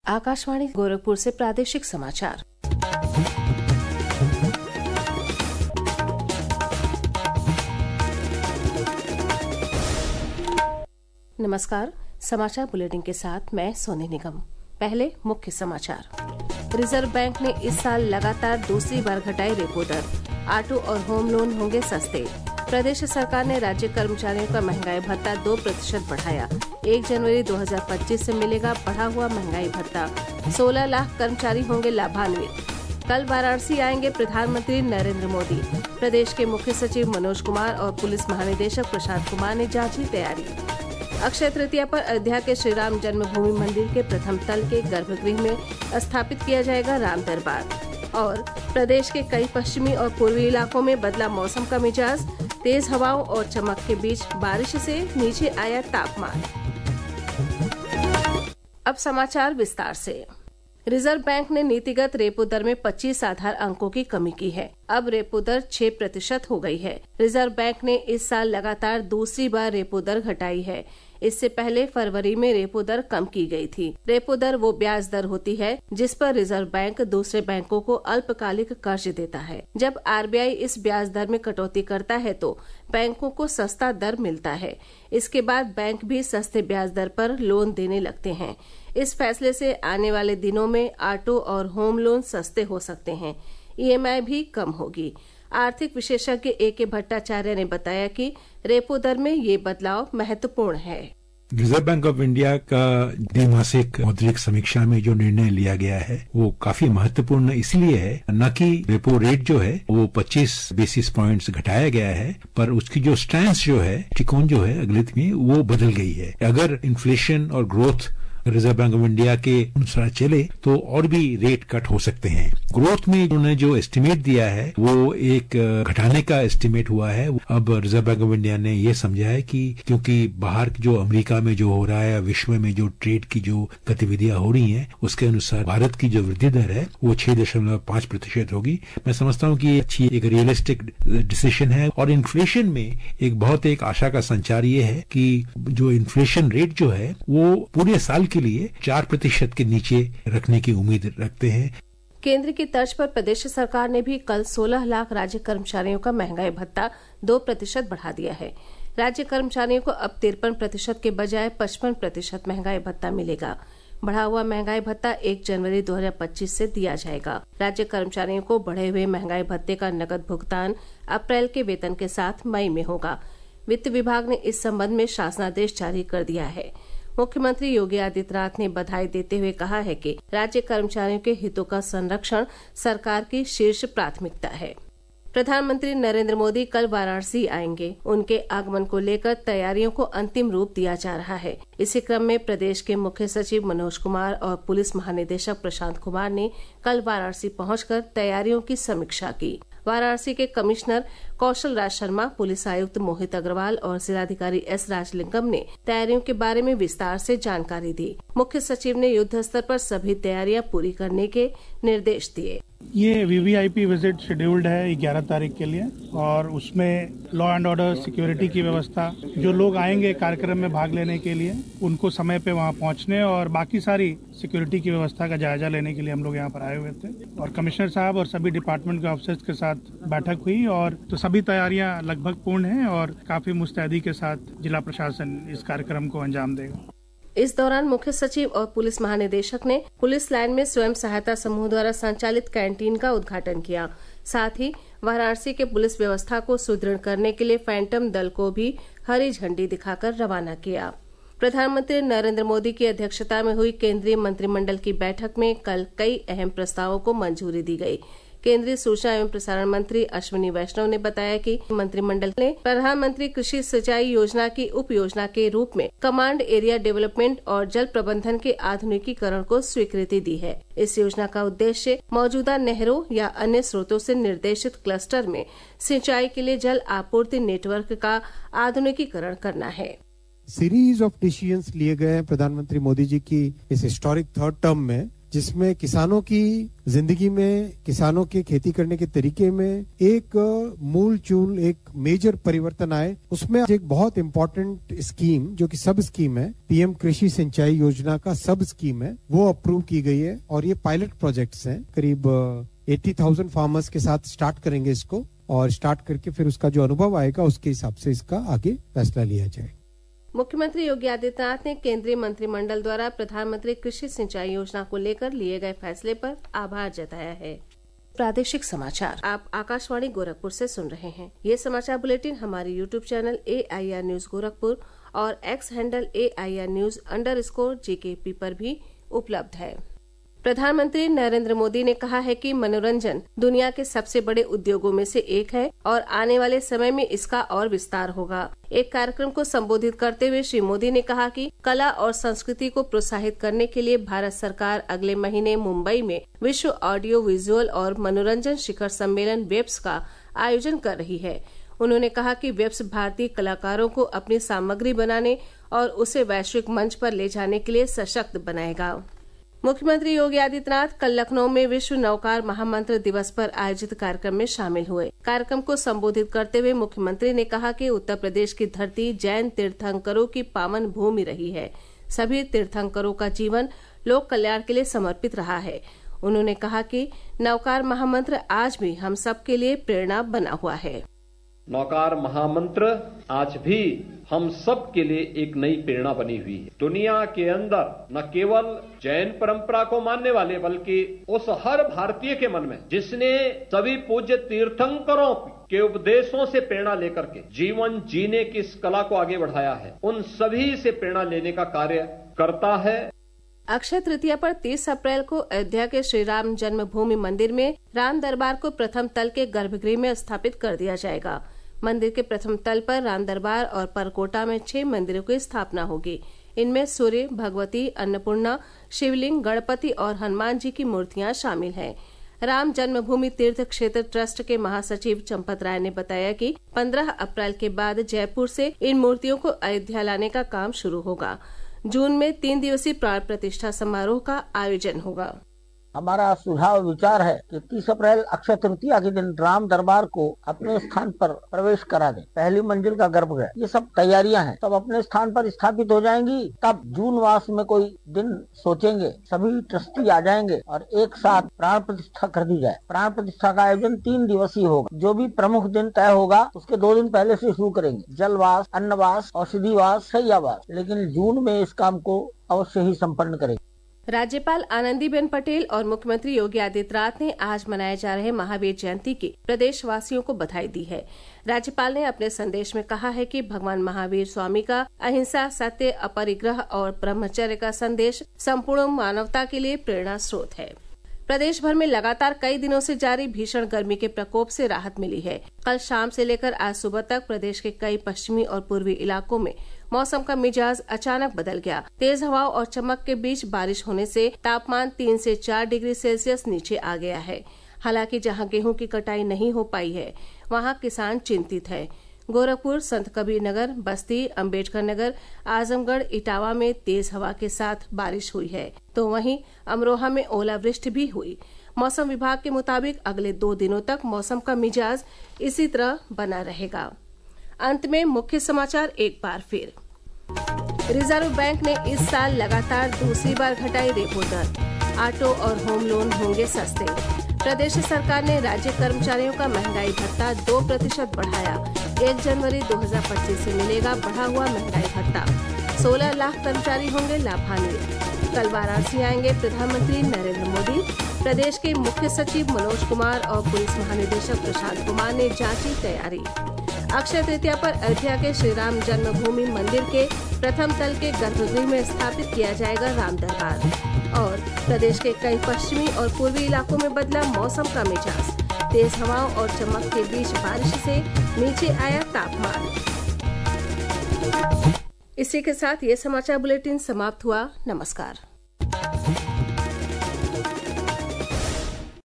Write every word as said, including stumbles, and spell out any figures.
आकाशवाणी गोरखपुर से प्रादेशिक समाचार। नमस्कार, समाचार बुलेटिन के साथ मैं सोनी निगम। पहले मुख्य समाचार। रिजर्व बैंक ने इस साल लगातार दूसरी बार घटाई रेपो दर। ऑटो और होम लोन होंगे सस्ते। प्रदेश सरकार ने राज्य कर्मचारियों का महंगाई भत्ता दो प्रतिशत बढ़ाया। एक जनवरी दो हज़ार पच्चीस से मिलेगा बढ़ा हुआ महंगाई भत्ता। सोलह लाख कर्मचारी होंगे लाभान्वित। कल वाराणसी आएंगे प्रधानमंत्री नरेंद्र मोदी। प्रदेश के मुख्य सचिव मनोज कुमार और पुलिस महानिदेशक प्रशांत कुमार ने जांची तैयारी। अक्षय तृतीया पर अयोध्या के श्री राम जन्मभूमि मंदिर के प्रथम तल के गर्भगृह में स्थापित किया जाएगा राम दरबार। और प्रदेश के कई पश्चिमी और पूर्वी इलाकों में बदला मौसम का मिजाज। तेज हवाओं और चमक के बीच बारिश से नीचे आया तापमान। अब समाचार विस्तार से। रिजर्व बैंक ने नीतिगत रेपो दर में पच्चीस आधार अंकों की कमी की है। अब रेपो दर छह प्रतिशत हो गई है। रिजर्व बैंक ने इस साल लगातार दूसरी बार रेपो दर घटाई है। इससे पहले फरवरी में रेपो दर कम की गई थी। रेपो दर वो ब्याज दर होती है जिस पर रिजर्व बैंक दूसरे बैंकों को अल्पकालिक कर्ज देता है। जब आरबीआई इस ब्याज दर में कटौती करता है तो बैंकों को सस्ता दर मिलता है। इसके बाद बैंक भी सस्ते ब्याज दर पर लोन देने लगते हैं। इस फैसले से आने वाले दिनों में ऑटो और होम लोन सस्ते हो सकते हैं। ईएमआई भी कम होगी। आर्थिक विशेषज्ञ ए के भट्टाचार्य ने बताया कि रेपो दर में ये बदलाव महत्वपूर्ण है। रिजर्व बैंक ऑफ इंडिया का द्विमासिक मौद्रिक समीक्षा में जो निर्णय लिया गया है वो काफी महत्वपूर्ण इसलिए है, न कि रेपो रेट जो है वो पच्चीस बेसिस पॉइंट्स घटाया गया है, पर उसकी जो स्टैंस जो है, टिकोन जो है अगले में वो बदल गई है। अगर इन्फ्लेशन और growth Reserve Bank of India के अनुसार चले तो और भी रेट कट हो सकते हैं। ग्रोथ में उन्होंने जो एस्टिमेट दिया है वो एक घटाने का एस्टिमेट हुआ है। अब रिजर्व बैंक ऑफ इंडिया ने ये समझा है कि क्योंकि बाहर जो अमेरिका में जो हो रहा है, विश्व में जो ट्रेड की जो गतिविधियां हो रही हैं, उसके अनुसार भारत की जो वृद्धि दर है वो छह दशमलव पांच प्रतिशत होगी। मैं समझता हूँ कि ये अच्छी एक रियलिस्टिक डिसीजन है। और इन्फ्लेशन में एक बहुत एक आशा का संचार ये है कि जो इन्फ्लेशन रेट जो है वो पूरे साल के लिए चार प्रतिशत के नीचे रखने की उम्मीद रखते हैं। केंद्र की तर्ज पर प्रदेश सरकार ने भी कल सोलह लाख राज्य कर्मचारियों का महंगाई भत्ता दो प्रतिशत बढ़ा दिया है। राज्य कर्मचारियों को अब तिरपन प्रतिशत के बजाय पचपन प्रतिशत महंगाई भत्ता मिलेगा। बढ़ा हुआ महंगाई भत्ता एक जनवरी दो हज़ार पच्चीस से दिया जाएगा। राज्य कर्मचारियों को बढ़े हुए महंगाई भत्ते का नकद भुगतान अप्रैल के वेतन के साथ मई में होगा। वित्त विभाग ने इस संबंध में शासनादेश जारी कर दिया है। मुख्यमंत्री योगी आदित्यनाथ ने बधाई देते हुए कहा है कि राज्य कर्मचारियों के हितों का संरक्षण सरकार की शीर्ष प्राथमिकता है। प्रधानमंत्री नरेंद्र मोदी कल वाराणसी आएंगे। उनके आगमन को लेकर तैयारियों को अंतिम रूप दिया जा रहा है। इसी क्रम में प्रदेश के मुख्य सचिव मनोज कुमार और पुलिस महानिदेशक प्रशांत कुमार ने कल वाराणसी पहुंचकर तैयारियों की समीक्षा की। वाराणसी के कमिश्नर कौशल राज शर्मा, पुलिस आयुक्त मोहित अग्रवाल और जिलाधिकारी एस राजलिंगम ने तैयारियों के बारे में विस्तार से जानकारी दी। मुख्य सचिव ने युद्ध स्तर पर सभी तैयारियां पूरी करने के निर्देश दिए। ये वीवीआईपी विजिट शेड्यूल्ड है ग्यारह तारीख के लिए और उसमें लॉ एंड ऑर्डर, सिक्योरिटी की व्यवस्था, जो लोग आएंगे कार्यक्रम में भाग लेने के लिए उनको समय पे वहाँ पहुँचने और बाकी सारी सिक्योरिटी की व्यवस्था का जायजा लेने के लिए हम लोग यहाँ पर आए हुए थे। और कमिश्नर साहब और सभी डिपार्टमेंट के ऑफिसर्स के साथ बैठक हुई और तो सभी तैयारियां लगभग पूर्ण हैं और काफी मुस्तैदी के साथ जिला प्रशासन इस कार्यक्रम को अंजाम देगा। इस दौरान मुख्य सचिव और पुलिस महानिदेशक ने पुलिस लाइन में स्वयं सहायता समूह द्वारा संचालित कैंटीन का उद्घाटन किया। साथ ही वाराणसी के पुलिस व्यवस्था को सुदृढ़ करने के लिए फैंटम दल को भी हरी झंडी दिखाकर रवाना किया। प्रधानमंत्री नरेंद्र मोदी की अध्यक्षता में हुई केंद्रीय मंत्रिमंडल की बैठक में कल कई अहम प्रस्तावों को मंजूरी दी गई। केंद्रीय सूचना एवं प्रसारण मंत्री अश्विनी वैष्णव ने बताया कि मंत्रिमंडल ने प्रधानमंत्री कृषि सिंचाई योजना की उप योजना के रूप में कमांड एरिया डेवलपमेंट और जल प्रबंधन के आधुनिकीकरण को स्वीकृति दी है। इस योजना का उद्देश्य मौजूदा नहरों या अन्य स्रोतों से निर्देशित क्लस्टर में सिंचाई के लिए जल आपूर्ति नेटवर्क का आधुनिकीकरण करना है। सीरीज ऑफ डिसीजंस लिए गए प्रधानमंत्री मोदी जी की इस हिस्टोरिक थर्ड टर्म में जिसमें किसानों की जिंदगी में, किसानों के खेती करने के तरीके में एक मूल चूल एक मेजर परिवर्तन आए। उसमें एक बहुत इंपॉर्टेंट स्कीम जो कि सब स्कीम है, पीएम कृषि सिंचाई योजना का सब स्कीम है, वो अप्रूव की गई है और ये पायलट प्रोजेक्ट्स हैं। करीब अस्सी हज़ार फार्मर्स के साथ स्टार्ट करेंगे इसको और स्टार्ट करके फिर उसका जो अनुभव आएगा उसके हिसाब से इसका आगे फैसला लिया जाए। मुख्यमंत्री योगी आदित्यनाथ ने केंद्रीय मंत्रिमंडल द्वारा प्रधानमंत्री कृषि सिंचाई योजना को लेकर लिए गए फैसले पर आभार जताया है। प्रादेशिक समाचार आप आकाशवाणी गोरखपुर से सुन रहे हैं। ये समाचार बुलेटिन हमारे YouTube channel A I R news Gorakhpur और X handle A I R news underscore G K P पर भी उपलब्ध है। प्रधानमंत्री नरेंद्र मोदी ने कहा है कि मनोरंजन दुनिया के सबसे बड़े उद्योगों में से एक है और आने वाले समय में इसका और विस्तार होगा। एक कार्यक्रम को संबोधित करते हुए श्री मोदी ने कहा कि कला और संस्कृति को प्रोत्साहित करने के लिए भारत सरकार अगले महीने मुंबई में विश्व ऑडियो विजुअल और मनोरंजन शिखर सम्मेलन वेब्स का आयोजन कर रही है। उन्होंने कहा कि वेब्स भारतीय कलाकारों को अपनी सामग्री बनाने और उसे वैश्विक मंच पर ले जाने के लिए सशक्त बनाएगा। मुख्यमंत्री योगी आदित्यनाथ कल लखनऊ में विश्व नौकार महामंत्र दिवस पर आयोजित कार्यक्रम में शामिल हुए। कार्यक्रम को संबोधित करते हुए मुख्यमंत्री ने कहा कि उत्तर प्रदेश की धरती जैन तीर्थंकरों की पावन भूमि रही है। सभी तीर्थंकरों का जीवन लोक कल्याण के लिए समर्पित रहा है। उन्होंने कहा कि नौकार महामंत्र आज भी हम सब के लिए प्रेरणा बना हुआ है। नौकार महामंत्र आज भी हम सब के लिए एक नई प्रेरणा बनी हुई है। दुनिया के अंदर न केवल जैन परंपरा को मानने वाले बल्कि उस हर भारतीय के मन में जिसने सभी पूज्य तीर्थंकरों के उपदेशों से प्रेरणा लेकर के जीवन जीने की इस कला को आगे बढ़ाया है, उन सभी से प्रेरणा लेने का कार्य करता है। अक्षय तृतीया पर तीस अप्रैल को अयोध्या के श्री राम जन्मभूमि मंदिर में राम दरबार को प्रथम तल के गर्भगृह में स्थापित कर दिया जाएगा। मंदिर के प्रथम तल पर राम दरबार और परकोटा में छह मंदिरों की स्थापना होगी। इनमें सूर्य, भगवती, अन्नपूर्णा, शिवलिंग, गणपति और हनुमान जी की मूर्तियां शामिल हैं। राम जन्मभूमि तीर्थ क्षेत्र ट्रस्ट के महासचिव चंपत राय ने बताया कि पंद्रह अप्रैल के बाद जयपुर से इन मूर्तियों को अयोध्या लाने का काम शुरू होगा। जून में तीन दिवसीय प्राण प्रतिष्ठा समारोह का आयोजन होगा। हमारा सुझाव विचार है कि तीस अप्रैल अक्षय तृतीया के दिन राम दरबार को अपने स्थान पर प्रवेश करा दें। पहली मंजिल का गर्भगृह, ये सब तैयारियां हैं, सब अपने स्थान पर स्थापित हो जाएंगी। तब जून मास में कोई दिन सोचेंगे, सभी ट्रस्टी आ जाएंगे और एक साथ प्राण प्रतिष्ठा कर दी जाए। प्राण प्रतिष्ठा का आयोजन तीन दिवसीय होगा। जो भी प्रमुख दिन तय होगा उसके दो दिन पहले से शुरू करेंगे। जलवास, अन्नवास, औषधिवास, शैय्यावास, लेकिन जून में इस काम को अवश्य ही सम्पन्न करेंगे। राज्यपाल आनंदीबेन पटेल और मुख्यमंत्री योगी आदित्यनाथ ने आज मनाए जा रहे महावीर जयंती की प्रदेशवासियों को बधाई दी है। राज्यपाल ने अपने संदेश में कहा है कि भगवान महावीर स्वामी का अहिंसा, सत्य, अपरिग्रह और ब्रह्मचर्य का संदेश संपूर्ण मानवता के लिए प्रेरणा स्रोत है। प्रदेश भर में लगातार कई दिनों से जारी भीषण गर्मी के प्रकोप से राहत मिली है। कल शाम से लेकर आज सुबह तक प्रदेश के कई पश्चिमी और पूर्वी इलाकों में मौसम का मिजाज अचानक बदल गया। तेज हवाओं और चमक के बीच बारिश होने से तापमान तीन से चार डिग्री सेल्सियस नीचे आ गया है। हालांकि जहां गेहूं की कटाई नहीं हो पाई है, वहां किसान चिंतित है। गोरखपुर, संत कबीर नगर, बस्ती, अम्बेडकर नगर, आजमगढ़, इटावा में तेज हवा के साथ बारिश हुई है, तो वहीं अमरोहा में ओलावृष्टि भी हुई। मौसम विभाग के मुताबिक अगले दो दिनों तक मौसम का मिजाज इसी तरह बना रहेगा। अंत में मुख्य समाचार एक बार फिर। रिजर्व बैंक ने इस साल लगातार दूसरी बार घटाई रेपो दर। ऑटो और होम लोन होंगे सस्ते। प्रदेश सरकार ने राज्य कर्मचारियों का महंगाई भत्ता दो प्रतिशत बढ़ाया। एक जनवरी दो हजार पच्चीस से मिलेगा बढ़ा हुआ महंगाई भत्ता। सोलह लाख कर्मचारी होंगे लाभान्वित। कल वाराणसी आएंगे प्रधानमंत्री नरेंद्र मोदी। प्रदेश के मुख्य सचिव मनोज कुमार और पुलिस महानिदेशक प्रशांत कुमार ने जांची तैयारी। अक्षय तृतीया पर अयोध्या के श्री राम जन्मभूमि मंदिर के प्रथम तल के गर्भगृह में स्थापित किया जाएगा राम दरबार। और प्रदेश के कई पश्चिमी और पूर्वी इलाकों में बदला मौसम का मिजाज। तेज हवाओं और चमक के बीच बारिश से नीचे आया तापमान। इसी के साथ ये समाचार बुलेटिन समाप्त हुआ। नमस्कार।